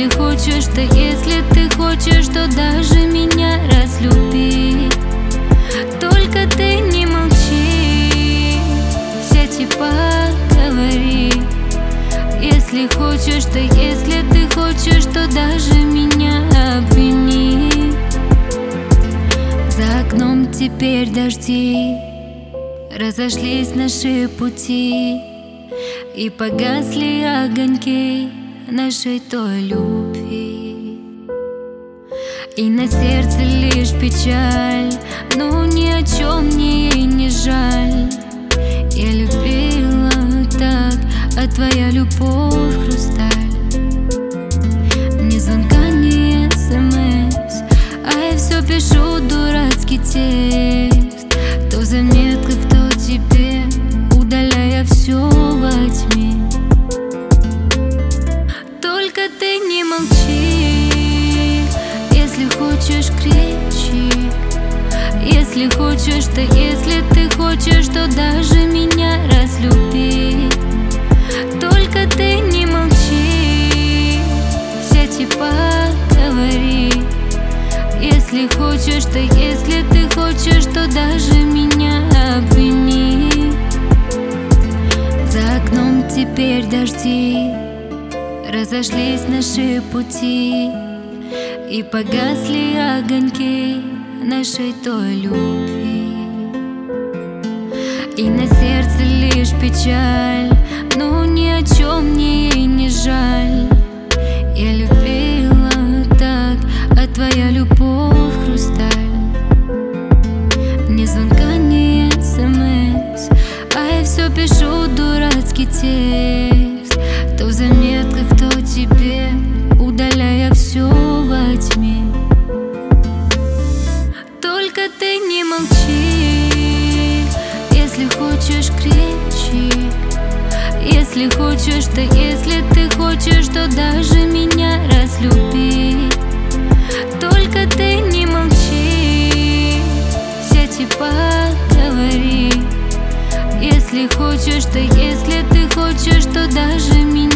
Если хочешь, то если ты хочешь, то даже меня разлюби. Только ты не молчи, сядь и поговори. Если хочешь, то если ты хочешь, то даже меня обвини. За окном теперь дожди, разошлись наши пути, и погасли огоньки нашей той любви. И на сердце лишь печаль, ну ни о чем мне и не жаль. Я любила так, а твоя любовь хрусталь. Ни звонка, ни смс, а я все пишу дурацкий текст. То в заметках, то тебе, удаляя все во тьме. Только ты не молчи, если хочешь, кричи. Если хочешь, то если ты хочешь, то даже меня разлюби. Только ты не молчи, сядь и поговори. Если хочешь, то если ты хочешь, то даже меня обвини. За окном теперь дожди, разошлись наши пути, и погасли огоньки нашей той любви. И на сердце лишь печаль, ну ни о чем мне и не жаль. Я любила так, а твоя любовь хрусталь. Ни звонка, ни смс, а я все пишу дурацкий текст. То в заметках, то тебе, удаляя все во тьме. Только ты не молчи, если хочешь, кричи. Если хочешь, то если ты хочешь, то даже меня разлюби. Только ты не молчи, сядь и поговори. Если хочешь, то если ты хочешь, то даже меня